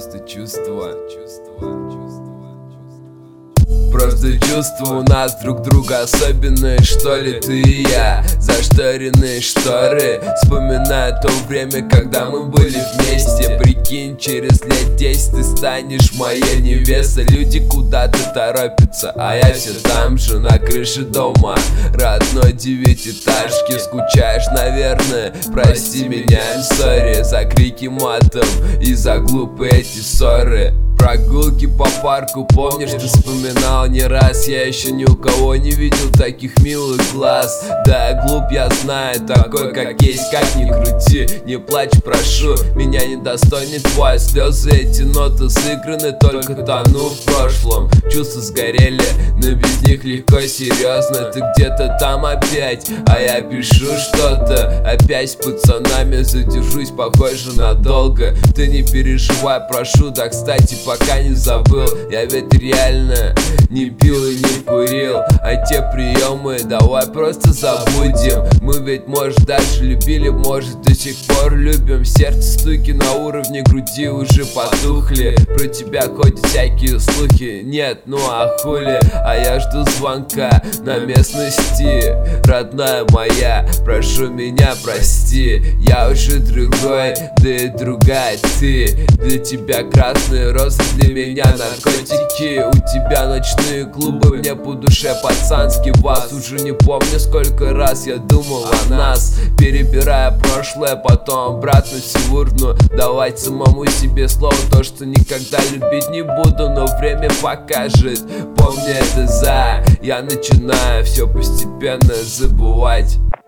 просто чувство. Просто чувства у нас друг друга особенные, что ли, ты и я. Зашторенные шторы, вспоминая то время, когда мы были вместе. Прикинь, через лет 10 ты станешь моей невестой. Люди куда-то торопятся, а я все там же, на крыше дома родной девятиэтажки. Скучаешь, наверное, прости меня, I'm sorry за крики матом и за глупые эти ссоры. Прогулки по парку, помнишь, ты вспоминал не раз. Я еще ни у кого не видел таких милых глаз. Да, я глуп, я знаю, такой как есть, как ни крути. Не плачь, прошу, меня недостойны твои слезы. Эти ноты сыграны, только тону в прошлом. Чувства сгорели, но без них легко, серьезно. Ты где-то там опять, а я пишу что-то. Опять с пацанами задержусь, похоже, надолго. Ты не переживай, прошу, да, кстати, пока не забыл, я ведь реально не пил и не курил. А те приемы давай просто забудем. Мы ведь, может, даже любили, может, до сих пор любим. Сердце стуки на уровне груди уже потухли. Про тебя ходят всякие слухи, нет, ну а хули. А я жду звонка на местности. Родная моя, прошу меня прости. Я уже другой, да и другая ты. Для тебя красные розы, для меня наркотики. У тебя ночные клубы, мне по душе пацански. Вас уже не помню, сколько раз я думал о нас, перебирая прошлое, потом обратно всю урну. Давать самому себе слово, то, что никогда любить не буду, но время покажет. Помни это, я начинаю все постепенно забывать.